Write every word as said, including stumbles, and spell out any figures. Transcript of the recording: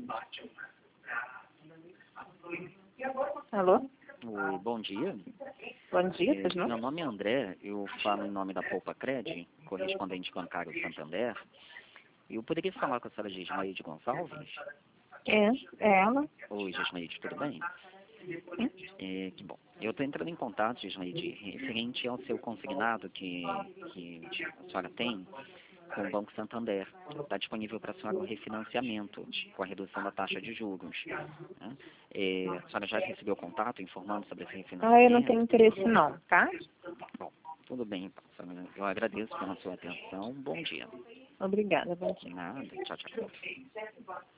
Alô? Oi, bom dia. Bom dia, É, pois não? meu nome é André, eu falo em nome da Poupa Cred, correspondente bancário do Santander. Eu poderia falar com a senhora Gismaíde Gonçalves? É, é ela. Oi, Gismaíde, tudo bem? É, que bom. Eu estou entrando em contato, Gismaíde, referente ao seu consignado que, que a senhora tem com o Banco Santander. Está disponível para a senhora um refinanciamento com a redução da taxa de juros. Né? É, a senhora já recebeu contato informando sobre esse refinanciamento? Ah, eu não tenho interesse não, tá? Bom, tudo bem, então, senhora. Eu agradeço pela sua atenção. Bom dia. Obrigada, bom dia. De nada. Tchau, tchau.